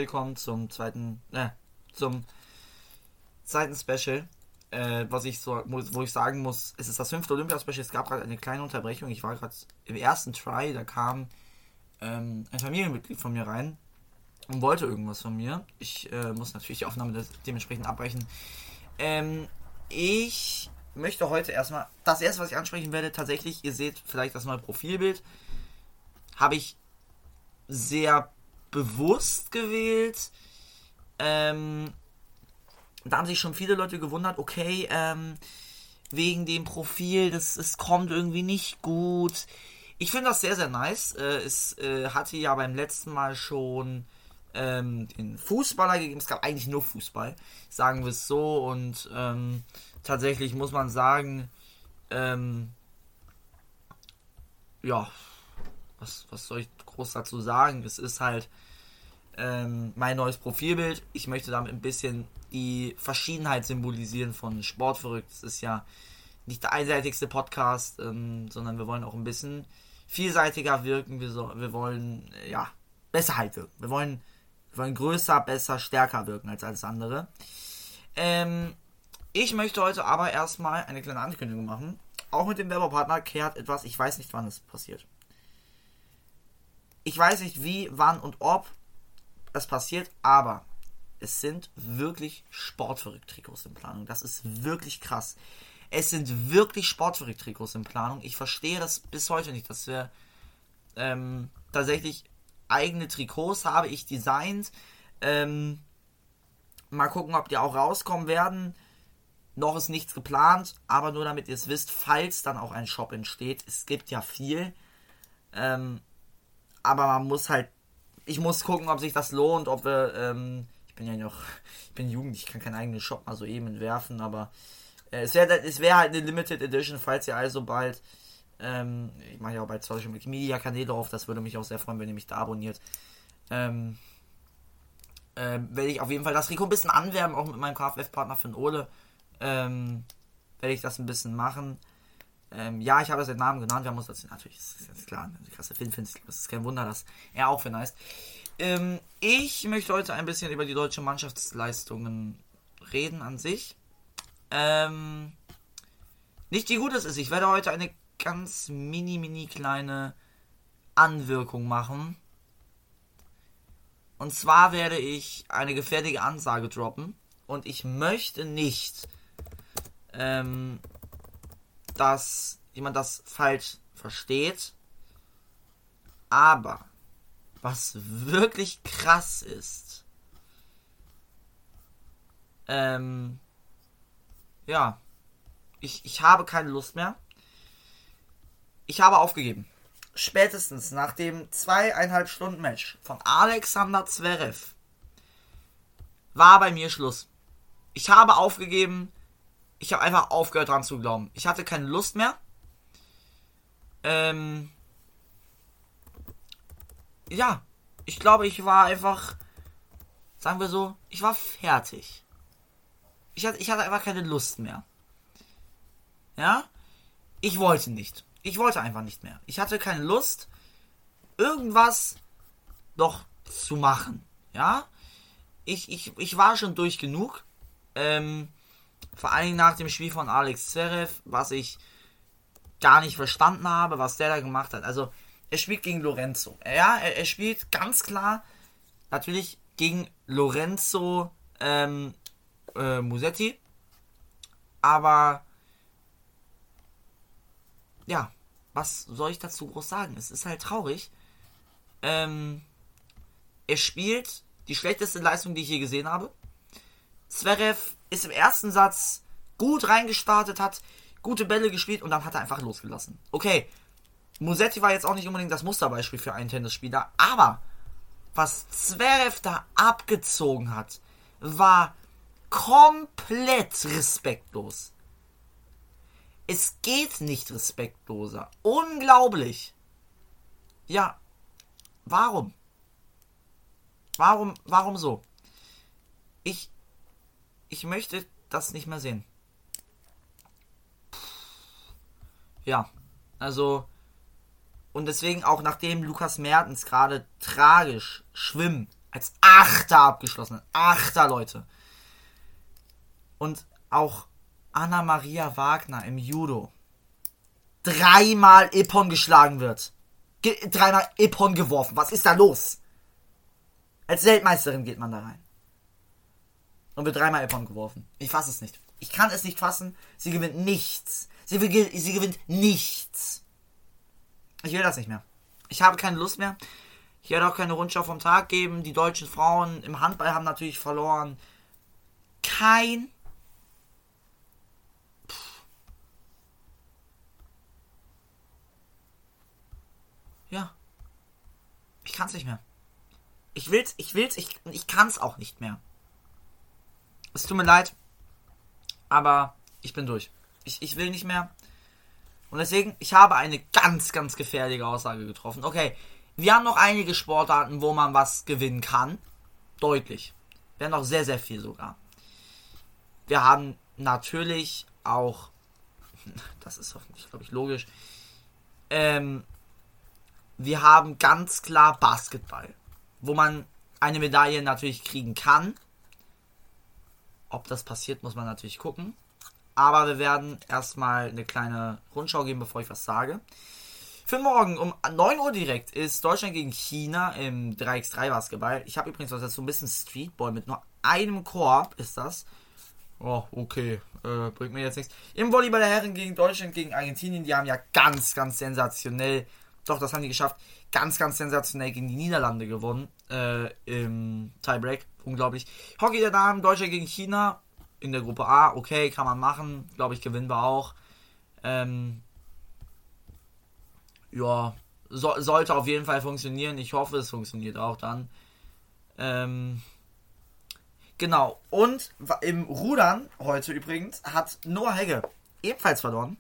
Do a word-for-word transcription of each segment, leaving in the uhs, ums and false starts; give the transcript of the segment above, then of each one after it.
willkommen zum zweiten, äh, zum zweiten Special. Äh, was ich so, wo ich sagen muss, es ist das fünfte Olympia-Special. Es gab gerade eine kleine Unterbrechung. Ich war gerade im ersten Try, da kam ähm, ein Familienmitglied von mir rein und wollte irgendwas von mir. Ich äh, muss natürlich die Aufnahme dementsprechend abbrechen. Ähm, ich möchte heute erstmal, das erste, was ich ansprechen werde, tatsächlich, ihr seht vielleicht das neue Profilbild, habe ich sehr bewusst gewählt. Ähm, da haben sich schon viele Leute gewundert, okay, ähm, wegen dem Profil, das, es kommt irgendwie nicht gut. Ich finde das sehr, sehr nice. Äh, es äh, hatte ja beim letzten Mal schon ähm, den Fußballer gegeben. Es gab eigentlich nur Fußball, sagen wir es so. Und ähm, tatsächlich muss man sagen, ähm, ja, was, was soll ich groß dazu sagen? Es ist halt ähm, mein neues Profilbild. Ich möchte damit ein bisschen die Verschiedenheit symbolisieren von Sportverrückt. Es ist ja nicht der einseitigste Podcast, ähm, sondern wir wollen auch ein bisschen vielseitiger wirken. Wir, so, wir wollen, äh, ja, besser halt wirken. Wir wollen, wir wollen größer, besser, stärker wirken als alles andere. Ähm, ich möchte heute aber erstmal eine kleine Ankündigung machen. Auch mit dem Werbepartner kehrt etwas, ich weiß nicht, wann es passiert. Ich weiß nicht, wie, wann und ob das passiert, aber es sind wirklich Sportverrückt-Trikots in Planung. Das ist wirklich krass. Es sind wirklich Sportverrückt-Trikots in Planung. Ich verstehe das bis heute nicht, dass wir ähm, tatsächlich eigene Trikots habe ich designt. Ähm, mal gucken, ob die auch rauskommen werden. Noch ist nichts geplant, aber nur damit ihr es wisst, falls dann auch ein Shop entsteht. Es gibt ja viel. Ähm, aber man muss halt, ich muss gucken, ob sich das lohnt, ob wir, ähm, ich bin ja noch, ich bin jugendlich, ich kann keinen eigenen Shop mal so eben entwerfen, aber äh, es wäre es wär halt eine Limited Edition, falls ihr also bald, ähm, ich mache ja auch bald Social Media Kanäle drauf, das würde mich auch sehr freuen, wenn ihr mich da abonniert. Ähm, äh, werde ich auf jeden Fall das Trikot ein bisschen anwerben, auch mit meinem K F F-Partner für den Ole, ähm, werde ich das ein bisschen machen. Ähm, ja, ich habe das den Namen genannt, wir haben uns das natürlich, das ist ganz klar, die krasse Filmfans, das ist kein Wunder, dass er auch für nice. Ähm, ich möchte heute ein bisschen über die deutsche Mannschaftsleistungen reden an sich. Ähm, nicht wie gut es ist, ich werde heute eine ganz mini, mini kleine Anwirkung machen. Und zwar werde ich eine gefährliche Ansage droppen und ich möchte nicht, ähm, dass jemand das falsch versteht. Aber was wirklich krass ist, ähm, ja, ich, ich habe keine Lust mehr. Ich habe aufgegeben. Spätestens nach dem zweieinhalb Stunden Match von Alexander Zverev war bei mir Schluss. Ich habe aufgegeben. Ich habe einfach aufgehört dran zu glauben. Ich hatte keine Lust mehr. Ähm. Ja. Ich glaube, ich war einfach. Sagen wir so. Ich war fertig. Ich hatte, ich hatte einfach keine Lust mehr. Ja. Ich wollte nicht. Ich wollte einfach nicht mehr. Ich hatte keine Lust, irgendwas noch zu machen. Ja. Ich, ich, ich war schon durch genug. Ähm. Vor allem nach dem Spiel von Alex Zverev, was ich gar nicht verstanden habe, was der da gemacht hat. Also, er spielt gegen Lorenzo. Ja, er, er spielt ganz klar natürlich gegen Lorenzo ähm, äh, Musetti. Aber ja, was soll ich dazu groß sagen? Es ist halt traurig. Ähm, er spielt die schlechteste Leistung, die ich je gesehen habe. Zverev ist im ersten Satz gut reingestartet, hat gute Bälle gespielt und dann hat er einfach losgelassen. Okay, Musetti war jetzt auch nicht unbedingt das Musterbeispiel für einen Tennisspieler, aber was Zverev da abgezogen hat, war komplett respektlos. Es geht nicht respektloser. Unglaublich. Ja, warum? Warum, warum so? Ich Ich möchte das nicht mehr sehen. Ja, also und deswegen auch nachdem Lukas Mertens gerade tragisch Schwimmen Als Achter abgeschlossen. Achter, Leute. Und auch Anna-Maria Wagner im Judo dreimal Ippon geschlagen wird. Ge- dreimal Ippon geworfen. Was ist da los? Als Weltmeisterin geht man da rein. Und wird dreimal Ippon geworfen. Ich fasse es nicht. Ich kann es nicht fassen. Sie gewinnt nichts. Sie, sie gewinnt nichts. Ich will das nicht mehr. Ich habe keine Lust mehr. Ich werde auch keine Rundschau vom Tag geben. Die deutschen Frauen im Handball haben natürlich verloren. Kein Ja. Ich kann's nicht mehr. Ich will's, ich will's, ich, ich kann's auch nicht mehr. Es tut mir leid, aber ich bin durch. Ich, ich will nicht mehr. Und deswegen, ich habe eine ganz, ganz gefährliche Aussage getroffen. Okay, wir haben noch einige Sportarten, wo man was gewinnen kann. Deutlich. Wir haben noch sehr, sehr viel sogar. Wir haben natürlich auch, das ist hoffentlich, glaube ich, logisch, ähm, wir haben ganz klar Basketball, wo man eine Medaille natürlich kriegen kann. Ob das passiert, muss man natürlich gucken. Aber wir werden erstmal eine kleine Rundschau geben, bevor ich was sage. Für morgen um neun Uhr direkt ist Deutschland gegen China im drei gegen drei Basketball. Ich habe übrigens was jetzt so ein bisschen Streetball mit nur einem Korb ist das. Oh, okay. Äh, bringt mir jetzt nichts. Im Volleyball der Herren gegen Deutschland gegen Argentinien. Die haben ja ganz, ganz sensationell, doch, das haben die geschafft, ganz, ganz sensationell gegen die Niederlande gewonnen. Äh, im Tiebreak. Unglaublich. Hockey der Damen, Deutschland gegen China. In der Gruppe A, okay, kann man machen. Glaube ich, gewinnen wir auch. Ähm, ja, so, sollte auf jeden Fall funktionieren. Ich hoffe, es funktioniert auch dann. Ähm, genau. Und im Rudern heute übrigens hat Noah Hegge ebenfalls verloren,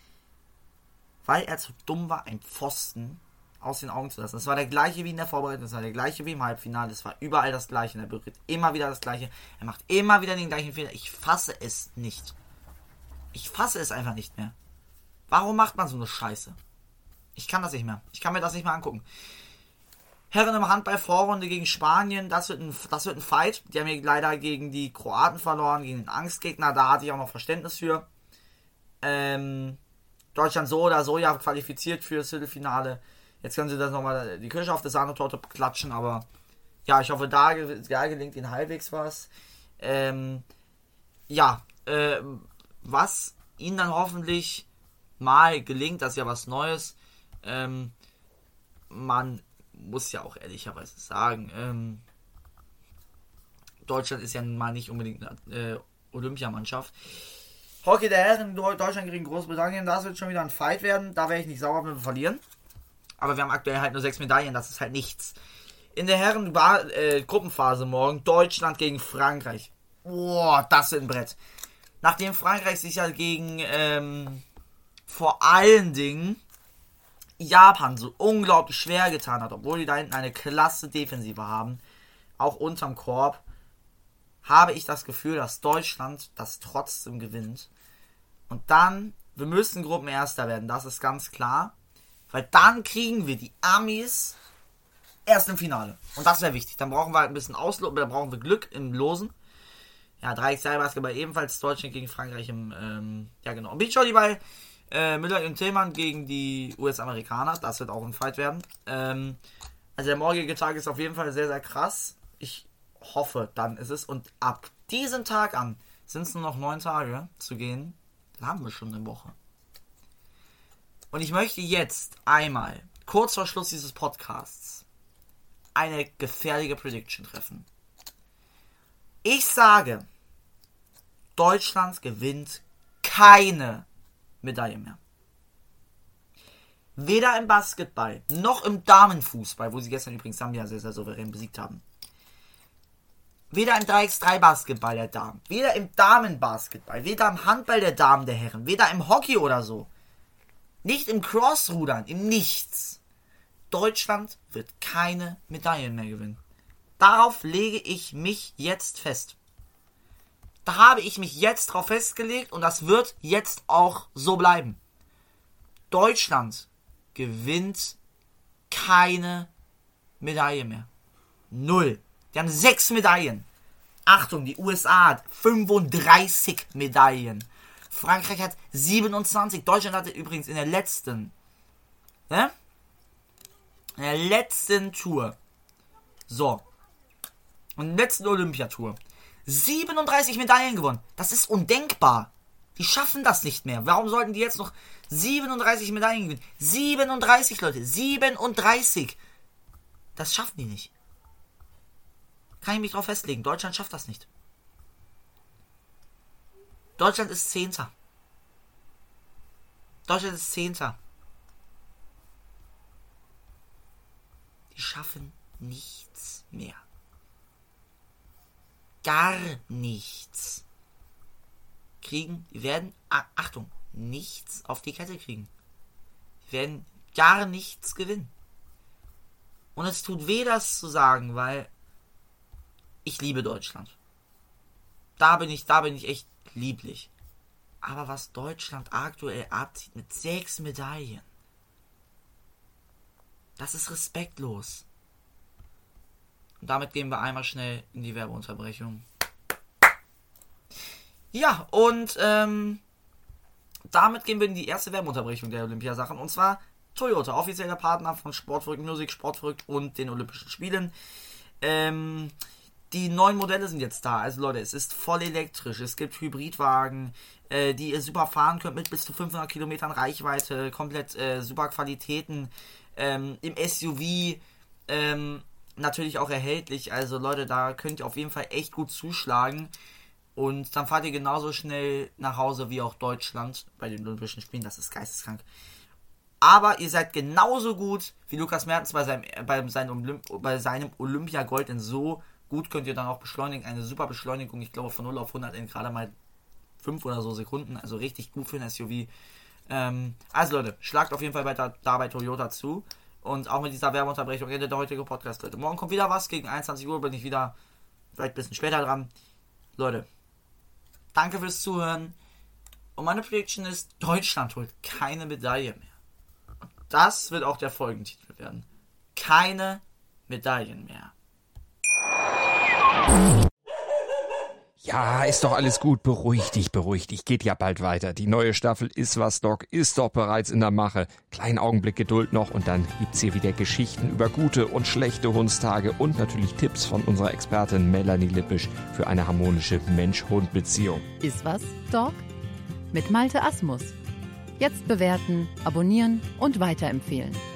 weil er zu dumm war, einen Pfosten aus den Augen zu lassen. Das war der gleiche wie in der Vorbereitung, das war der gleiche wie im Halbfinale, es war überall das gleiche. Er berührt immer wieder das gleiche. Er macht immer wieder den gleichen Fehler. Ich fasse es nicht. Ich fasse es einfach nicht mehr. Warum macht man so eine Scheiße? Ich kann das nicht mehr. Ich kann mir das nicht mehr angucken. Herren im Handball Vorrunde gegen Spanien, das wird ein, das wird ein Fight. Die haben hier leider gegen die Kroaten verloren, gegen den Angstgegner, da hatte ich auch noch Verständnis für. Ähm, Deutschland so oder so ja qualifiziert für das Viertelfinale. Jetzt können sie das nochmal die Kirsche auf der Sahnetorte klatschen, aber ja, ich hoffe, da, da gelingt ihnen halbwegs was. Ähm, ja, äh, was ihnen dann hoffentlich mal gelingt, das ist ja was Neues. Ähm, man muss ja auch ehrlicherweise sagen, ähm, Deutschland ist ja mal nicht unbedingt eine äh, Olympiamannschaft. Hockey der Herren, Deutschland gegen Großbritannien, das wird schon wieder ein Fight werden. Da wäre ich nicht sauer, wenn wir verlieren. Aber wir haben aktuell halt nur sechs Medaillen, das ist halt nichts. In der Herren war äh, Gruppenphase morgen Deutschland gegen Frankreich. Boah, das ist ein Brett. Nachdem Frankreich sich ja gegen ähm, vor allen Dingen Japan so unglaublich schwer getan hat, obwohl die da hinten eine klasse Defensive haben, auch unterm Korb, habe ich das Gefühl, dass Deutschland das trotzdem gewinnt. Und dann, wir müssen Gruppenerster werden, das ist ganz klar. Weil dann kriegen wir die Amis erst im Finale. Und das wäre wichtig. Dann brauchen wir halt ein bisschen Auslo- dann brauchen wir Glück im Losen. Ja, drei gegen drei Basketball ebenfalls Deutschland gegen Frankreich im, ähm, ja genau. Und Beachvolleyball, äh, Müller und Tillmann gegen die U S-Amerikaner. Das wird auch ein Fight werden. Ähm, also der morgige Tag ist auf jeden Fall sehr, sehr krass. Ich hoffe, dann ist es. Und ab diesem Tag an sind es nur noch neun Tage zu gehen. Dann haben wir schon eine Woche. Und ich möchte jetzt einmal, kurz vor Schluss dieses Podcasts, eine gefährliche Prediction treffen. Ich sage, Deutschland gewinnt keine Medaille mehr. Weder im Basketball, noch im Damenfußball, wo sie gestern übrigens Sambia sehr, sehr souverän besiegt haben. Weder im drei gegen drei Basketball der Damen, weder im Damenbasketball, weder im Handball der Damen der Herren, weder im Hockey oder so. Nicht im Crossrudern, im Nichts. Deutschland wird keine Medaillen mehr gewinnen. Darauf lege ich mich jetzt fest. Da habe ich mich jetzt drauf festgelegt und das wird jetzt auch so bleiben. Deutschland gewinnt keine Medaille mehr. Null. Die haben sechs Medaillen. Achtung, die U S A hat fünfunddreißig Medaillen. Frankreich hat siebenundzwanzig. Deutschland hatte übrigens in der letzten, ne? In der letzten Tour, so, in der letzten Olympiatour, siebenunddreißig Medaillen gewonnen. Das ist undenkbar. Die schaffen das nicht mehr. Warum sollten die jetzt noch siebenunddreißig Medaillen gewinnen? siebenunddreißig, Leute, siebenunddreißig. Das schaffen die nicht. Kann ich mich drauf festlegen. Deutschland schafft das nicht. Deutschland ist Zehnter. Deutschland ist Zehnter. Die schaffen nichts mehr. Gar nichts. Kriegen, die werden, Achtung, nichts auf die Kette kriegen. Die werden gar nichts gewinnen. Und es tut weh, das zu sagen, weil ich liebe Deutschland. Da bin ich, da bin ich echt lieblich. Aber was Deutschland aktuell abzieht mit sechs Medaillen, das ist respektlos. Und damit gehen wir einmal schnell in die Werbeunterbrechung. Ja, und ähm, damit gehen wir in die erste Werbeunterbrechung der Olympiasachen. Und zwar Toyota, offizieller Partner von Sportverrückt Music, Sportverrückt und den Olympischen Spielen. Ähm, die neuen Modelle sind jetzt da. Also Leute, es ist voll elektrisch. Es gibt Hybridwagen, äh, die ihr super fahren könnt mit bis zu fünfhundert Kilometern Reichweite. Komplett äh, super Qualitäten. Ähm, im S U V ähm, natürlich auch erhältlich. Also Leute, da könnt ihr auf jeden Fall echt gut zuschlagen. Und dann fahrt ihr genauso schnell nach Hause wie auch Deutschland bei den Olympischen Spielen. Das ist geisteskrank. Aber ihr seid genauso gut wie Lukas Mertens bei seinem, bei seinem, Olymp- bei seinem Olympiagold. Denn so gut könnt ihr dann auch beschleunigen. Eine super Beschleunigung. Ich glaube von null auf hundert in gerade mal fünf oder so Sekunden. Also richtig gut für ein S U V. Ähm, also Leute, schlagt auf jeden Fall weiter da bei Toyota zu. Und auch mit dieser Werbeunterbrechung endet der heutige Podcast, Leute. Morgen kommt wieder was. Gegen einundzwanzig Uhr bin ich wieder vielleicht ein bisschen später dran. Leute, danke fürs Zuhören. Und meine Prediction ist, Deutschland holt keine Medaille mehr. Und das wird auch der Folgentitel werden. Keine Medaillen mehr. Ja, ist doch alles gut. Beruhig dich, beruhig dich. Geht ja bald weiter. Die neue Staffel Ist was, Doc ist doch bereits in der Mache. Kleinen Augenblick Geduld noch und dann gibt's hier wieder Geschichten über gute und schlechte Hundstage und natürlich Tipps von unserer Expertin Melanie Lippisch für eine harmonische Mensch-Hund-Beziehung. Ist was, Doc? Mit Malte Asmus. Jetzt bewerten, abonnieren und weiterempfehlen.